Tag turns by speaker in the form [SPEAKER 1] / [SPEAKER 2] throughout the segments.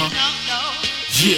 [SPEAKER 1] Yeah.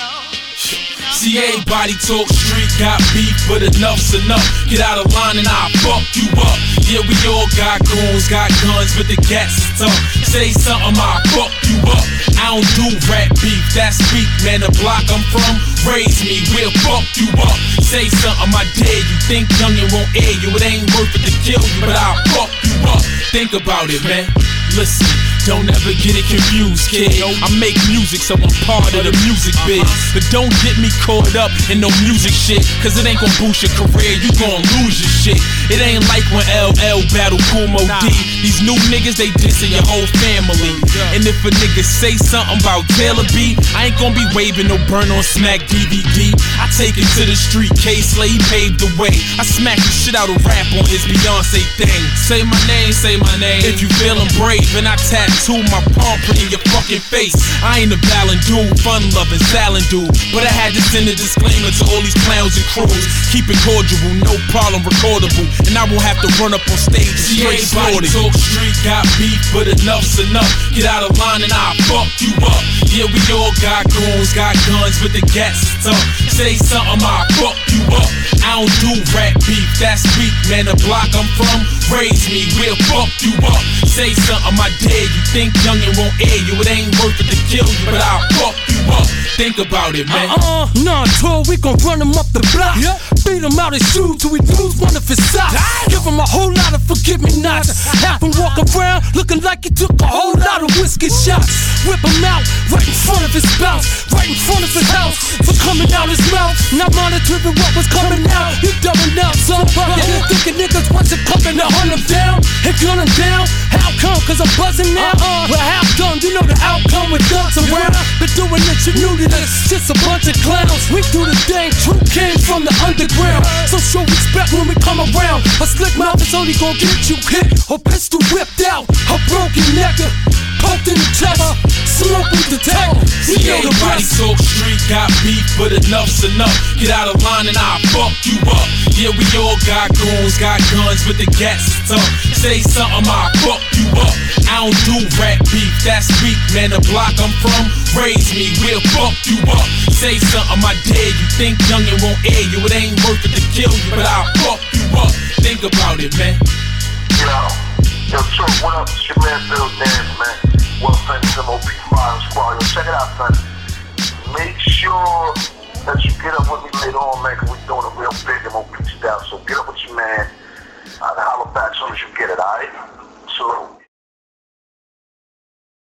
[SPEAKER 1] See, everybody talk street, got beef, but enough's enough. Get out of line and I'll fuck you up. Yeah, we all got goons, got guns, but the gas is tough. Say something, I'll fuck you up. I don't do rap beef, that's weak, man. The block I'm from raised me, we'll fuck you up. Say something, I dare you. Think youngin' won't air you. It ain't worth it to kill you, but I'll fuck you up. Think about it, man. Listen, don't ever get it confused, kid. I make music, so I'm part of the music biz. But don't get me caught up in no music shit, cause it ain't gon' boost your career, you gon' lose your shit. It ain't like when LL battled Kumo D. These new niggas, they dissing your whole family. And if a nigga say something about Taylor B, I ain't gon' be waving no burn on smack DVD. I take it to the street, K-Slay paved the way. I smack the shit out of rap on his Beyonce thing. Say my name, if you feelin' brave. And I tattoo my palm print in your fucking face. I ain't a violent dude, fun-loving, silent dude, but I had to send a disclaimer to all these clowns and crews. Keep it cordial, no problem, recordable, and I won't have to run up on stage straight slaughtered. Talk street, got beef, but enough's enough. Get out of line and I'll fuck you up. Yeah, we all got goons, got guns, but the gas is tough. Say something, I'll fuck you up. I don't do rap beef, that's weak, man. The block I'm from raised me, we'll fuck you up. Say something, I dare you. Think youngin' won't air you. It ain't worth it to kill you, but I'll fuck you up. Think about it, man.
[SPEAKER 2] Nah, tour, we gon' run him up the block. Beat him out his shoes till we lose one of his socks. Give him a whole lot of forgive-me-nots. Have him walk around looking like he took a whole lot of whiskey shots. Whip him out right in front of his spouse, right in front of his house, for coming out his mouth. Not monitoring what was coming out. He dumbing out, son. Thinking niggas want to come in to hunt him down and gun him down. How come? Cause I'm buzzing now. We're half done, you know the outcome with guns around. Been doing it, you knew that it's just a bunch of clowns. We do the thing, true came from the underground. So show respect when we come around. A slick mouth is only gonna get you hit. A pistol whipped out, a broken neck, poked in the chest, smoke with the tech.
[SPEAKER 1] See, everybody talk street, got beef, but enough's enough. Get out of line and I'll fuck you up. Yeah, we all got goons, got guns, but the gas is tough. Say something, I'll fuck you up. I don't do rap beef, that's weak, man. The block I'm from raised me, we'll fuck you up. Say something, I dare you. Think youngin' won't air you. It ain't worth it to kill you, but I'll fuck you up. Think about it, man.
[SPEAKER 3] Yo, Chuck, what up? It's your man Phil Dance, man.